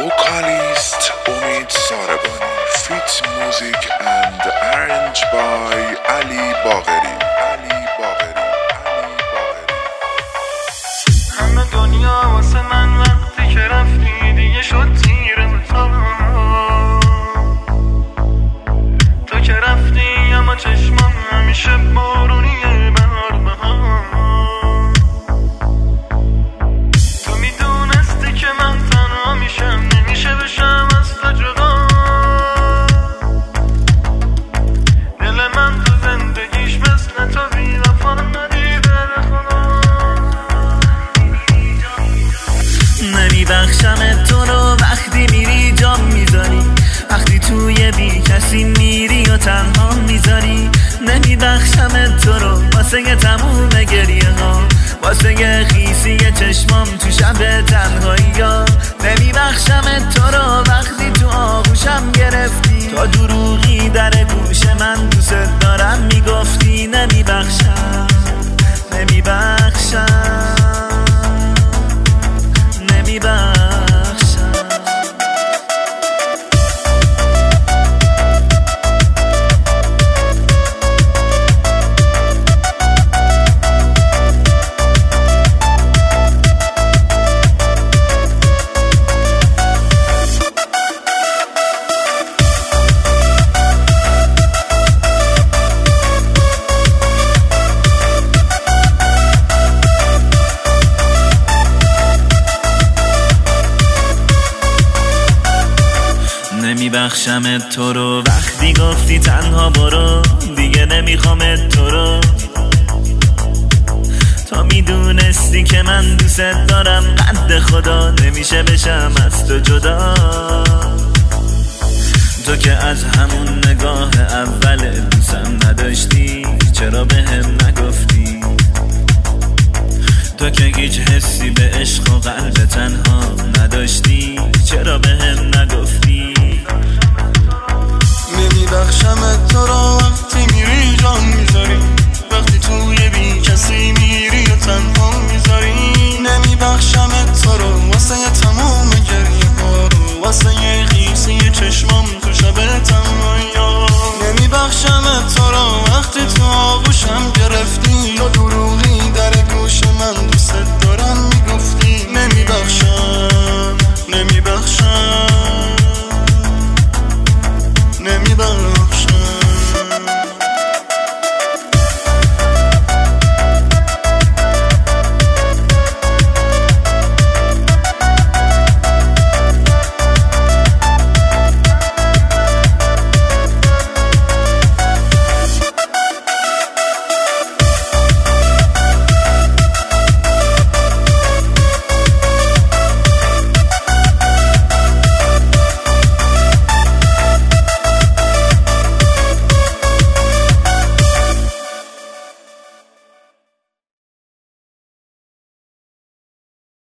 Vocalist Omid Sarabani. Fit music and arranged by Ali Bagheri. همه دنیا واسه من وقتی که رفتی دیگه شد تیره تو که رفتی اما چشمم همیشه بارونیه بهار تو میدونستی که من تنها میشم نمیشه بشم از تو جدا دل من تو زندگیش مثل تو بی وفا ندیده خدا نمیبخشم تو رو وقتی میری جام میذاری وقتی توی بی کسی میری و تنها میذاری نمیبخشم تو رو واسه تموم گریه ها واسه خیسی چشمام تو شب تنهایی ها نمیبخشم تو رو وقتی تو آغوشم گرفتی تا دروغی در گوش من دوست دارم میگفتی نمیبخشم نمیبخشم تو رو وقتی گفتی تنها برو دیگه نمیخوام تو رو تا میدونستی که من دوست دارم قد خدا نمیشه بشم از تو جدا تو که از همون نگاه اول دوستم نداشتی چرا به هم نگفتی تو که هیچ حسی به عشق و قلب تنها نداشتی چرا به هم نگفتی نمیبخشم تو رو وقتی میری جان میذاری وقتی توی بی کسی